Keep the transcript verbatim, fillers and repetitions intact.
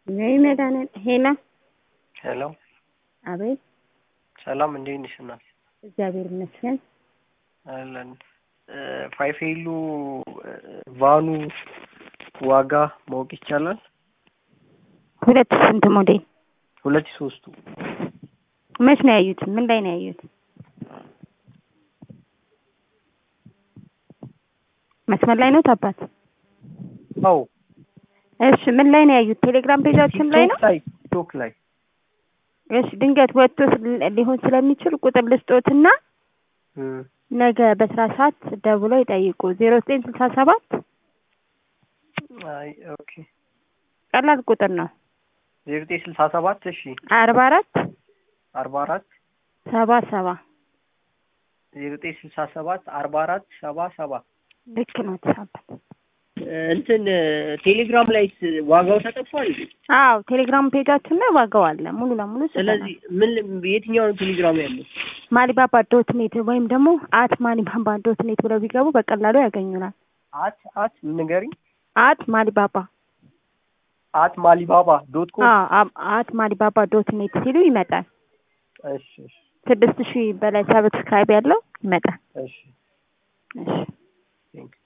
ነይ መዳነ ሄላ ሄሎ አቤት ሰላም እንዴት ነሽ እናት? እግዚአብሔር ይመስገን አለን ፋይፌሉ ቫኑ ዋጋ ማወቅ ይቻላል? ሁለት ስንት ሞዴል? ሁለት ሶስቱ መች ነው ያዩት? ምን ላይ ነው ያዩት? መስመር ላይ ነው ታባት? አዎ እሺ ምን ላይ ነው ያዩት? ቴሌግራም ፔጃችን ላይ ነው? ቲክቶክ ላይ። እሺ ድንገት ወጥቶ ሊሆን ስለሚችል ቁጥር ልስጦትና ነገ በስራ ሰዓት ደውለው ይጠይቁ። ዜሮ ዘጠኝ ስልሳ ሰባት አይ ኦኬ ቀላል ቁጥር ነው። ዜሮ ዘጠኝ ስልሳ ሰባት እሺ አርባ አራት አርባ አራት ሰባ ሰባ ዜሮ ዘጠኝ ስልሳ ሰባት አርባ አራት ሰባ ሰባ ልክ ነው ተሳበት። እንትን ቴሌግራም ላይ ዋጋው ተጠፋል? አዎ ቴሌግራም ፔጃችን ላይ ዋጋው አለ ሙሉ ለሙሉ። ስለዚህ ምን የትኛው ነው ቴሌግራም ያለው? ማሊባባ ዶት ኔት ወይም ደግሞ አት ማሊባባ ዶት ኔት ብለው ቢገቡ በቀላሉ ያገኙናል። አት አት ንገሪኝ። አት ማሊባባ አት ማሊባባ ዶት ኮም አዎ አት ማሊባባ ዶት ኔት ሲሉ ይመጣል። እሺ እሺ ስድስት ሺህ በላይ ሰብስክራይብ ያለው ይመጣል። እሺ እሺ ቴንክ